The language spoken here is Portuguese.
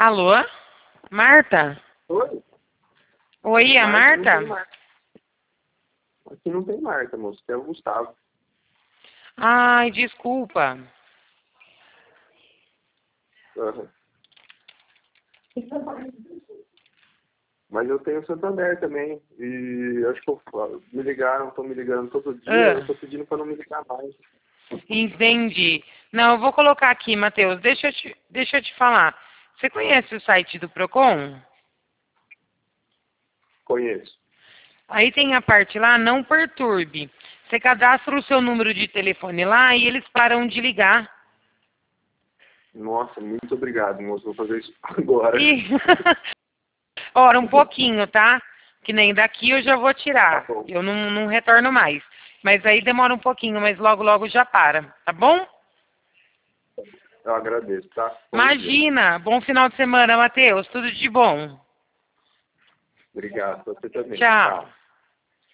Alô? Marta? Oi? Oi, a Marta? Aqui não tem Marta, moço. Tem o Gustavo. Ai, desculpa. Aham. Mas eu tenho o Santander também. E acho que estão me ligando todo dia. Eu tô pedindo pra não me ligar mais. Entendi. Não, eu vou colocar aqui, Matheus. Deixa eu te falar. Você conhece o site do Procon? Conheço. Aí tem a parte lá, não perturbe. Você cadastra o seu número de telefone lá e eles param de ligar. Nossa, muito obrigado, moço. Vou fazer isso agora. E... Ora, um pouquinho, tá? Que nem daqui eu já vou tirar. Tá bom. Eu não retorno mais. Mas aí demora um pouquinho, mas logo, logo já para. Tá bom? Eu agradeço, tá? Bom dia. Imagina. Bom final de semana, Matheus. Tudo de bom. Obrigado. Você também. Tchau.